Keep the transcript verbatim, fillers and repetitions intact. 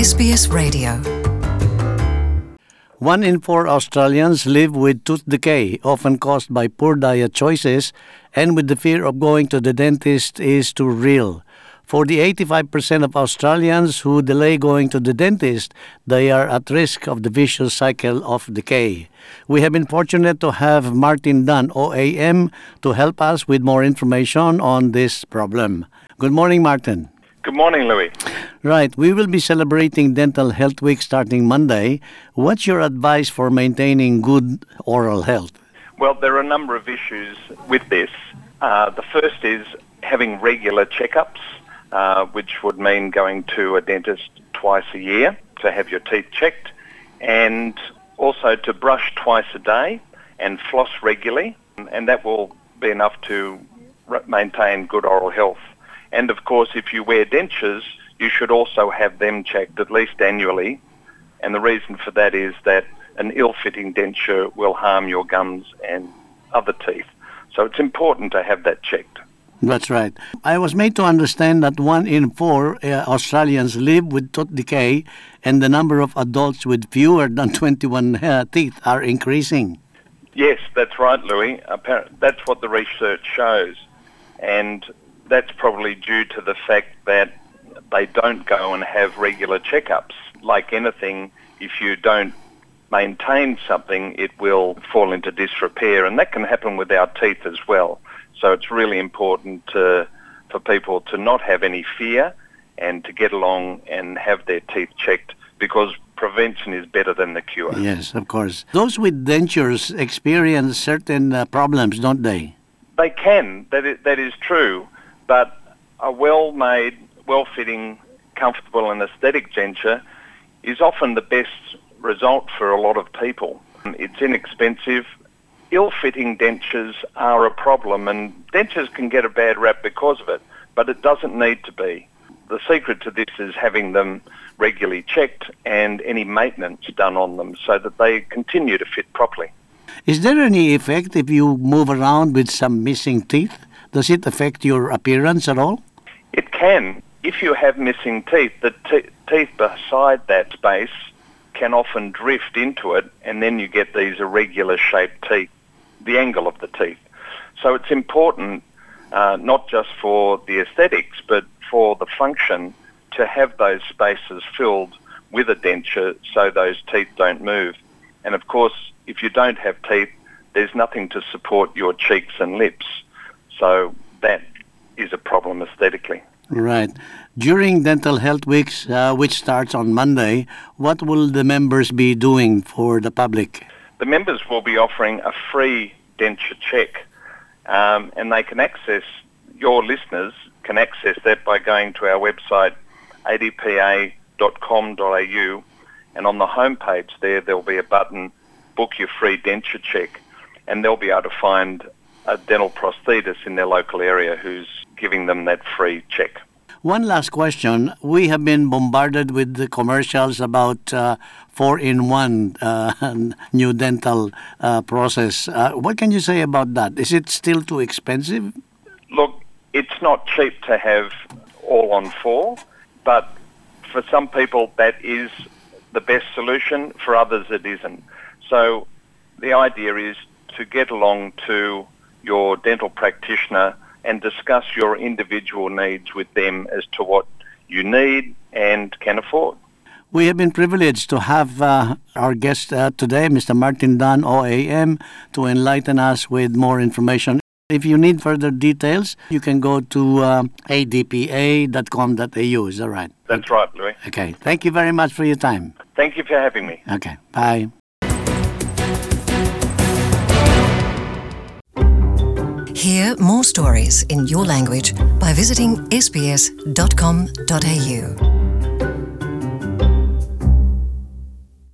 S B S Radio. One in four Australians live with tooth decay, often caused by poor diet choices, and with the fear of going to the dentist is too real. For the eighty-five percent of Australians who delay going to the dentist, they are at risk of the vicious cycle of decay. We have been fortunate to have Martin Dunn, O A M, to help us with more information on this problem. Good morning, Martin. Good morning, Louis. Right, we will be celebrating Dental Health Week starting Monday. What's your advice for maintaining good oral health? Well, there are a number of issues with this. Uh, the first is having regular checkups, uh, which would mean going to a dentist twice a year to have your teeth checked, and also to brush twice a day and floss regularly, and that will be enough to re- maintain good oral health. And of course, if you wear dentures, you should also have them checked at least annually. And the reason for that is that an ill-fitting denture will harm your gums and other teeth. So it's important to have that checked. That's right. I was made to understand that one in four uh, Australians live with tooth decay, and the number of adults with fewer than twenty-one uh, teeth are increasing. Yes, that's right, Louis. Appar- that's what the research shows. And that's probably due to the fact that they don't go and have regular checkups. Like anything, if you don't maintain something, it will fall into disrepair, and that can happen with our teeth as well. So it's really important to, for people to not have any fear and to get along and have their teeth checked, because prevention is better than the cure. Yes, of course. Those with dentures experience certain uh, problems, don't they? They can. That is, that is true. But a well-made, well-fitting, comfortable and aesthetic denture is often the best result for a lot of people. It's inexpensive. Ill-fitting dentures are a problem, and dentures can get a bad rap because of it, but it doesn't need to be. The secret to this is having them regularly checked and any maintenance done on them so that they continue to fit properly. Is there any effect if you move around with some missing teeth? Does it affect your appearance at all? It can. If you have missing teeth, the te- teeth beside that space can often drift into it, and then you get these irregular shaped teeth, the angle of the teeth. So it's important, uh, not just for the aesthetics, but for the function, to have those spaces filled with a denture so those teeth don't move. And of course, if you don't have teeth, there's nothing to support your cheeks and lips. So that is a problem aesthetically. Right. During Dental Health Weeks, uh, which starts on Monday, what will the members be doing for the public? The members will be offering a free denture check, um, and they can access, your listeners can access that by going to our website, a d p a dot com dot a u, and on the homepage there, there'll be a button, Book Your Free Denture Check, and they'll be able to find a dental prosthetist in their local area who's giving them that free check. One last question. We have been bombarded with the commercials about uh, four-in-one uh, new dental uh, process. Uh, what can you say about that? Is it still too expensive? Look, it's not cheap to have all on four, but for some people that is the best solution. For others it isn't. So the idea is to get along to your dental practitioner and discuss your individual needs with them as to what you need and can afford. We have been privileged to have uh, our guest uh, today, Mister Martin Dunn, O A M, to enlighten us with more information. If you need further details, you can go to uh, a d p a dot com dot a u. Is that right? That's right, Louis. Okay. Thank you very much for your time. Thank you for having me. Okay. Bye. Hear more stories in your language by visiting s b s dot com dot a u.